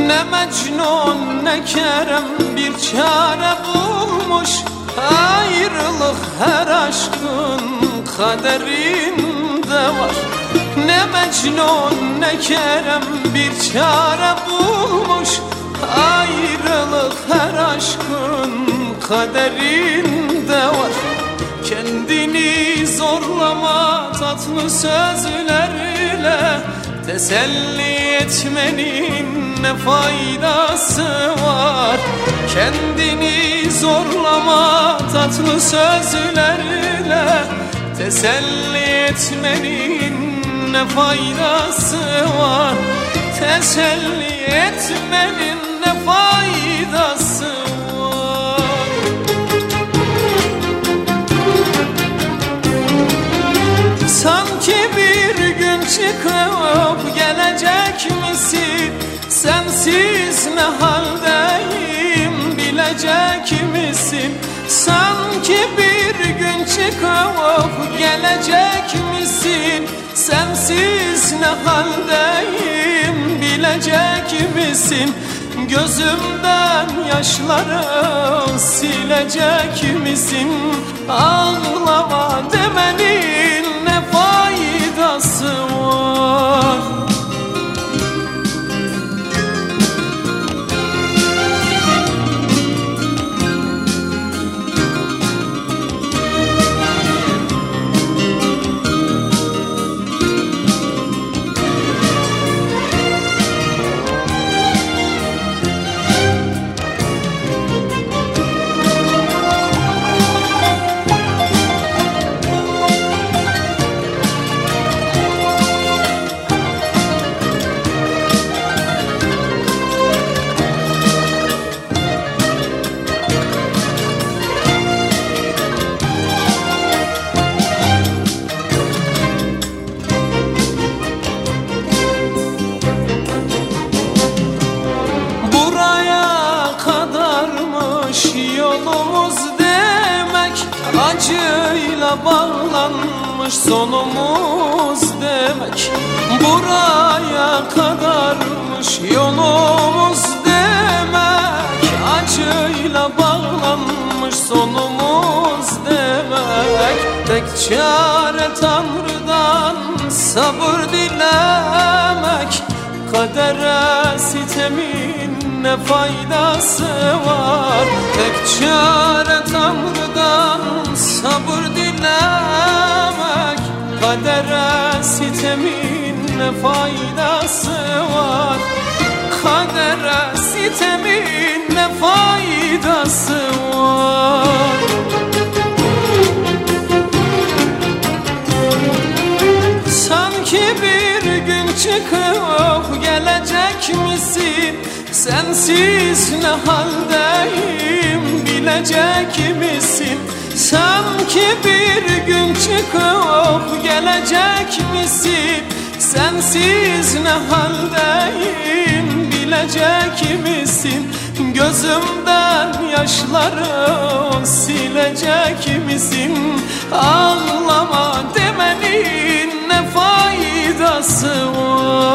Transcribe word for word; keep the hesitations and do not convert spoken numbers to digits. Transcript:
Ne Mecnun ne Kerem bir çare bulmuş, ayrılık her aşkın kaderinde var. Ne Mecnun ne Kerem bir çare bulmuş, ayrılık her aşkın kaderinde var. Kendini zorlama tatlı sözlerle, teselli etmenin ne faydası var? Kendini zorlama tatlı sözlerle, teselli etmenin ne faydası var? Teselli etmenin ne faydası var? Sanki bir gün çıkıp gelecek misin? Sensiz ne haldeyim bilecek misin? Sanki bir gün çıkıp gelecek misin? Sensiz ne haldeyim bilecek misin? Gözümden yaşları silecek misin? Ağlama demenin ne faydası var? Yolumuz demek, acıyla bağlanmış sonumuz demek. Buraya kadarmış yolumuz demek, acıyla bağlanmış sonumuz demek. Tek çare Tanrı'dan sabır dilemek, kadere sitemin ne faydası var? Tek çare Tanrı'dan sabır dilemek, kadere sitemin ne faydası var? Kadere sitemin ne faydası var? Sanki bir gün çıkıp gelecek misin? Sensiz ne haldeyim bilecek misin? Sanki bir gün çıkıp gelecek misin? Sensiz ne haldeyim bilecek misin? Gözümden yaşları silecek misin? Ağlama demenin ne faydası var?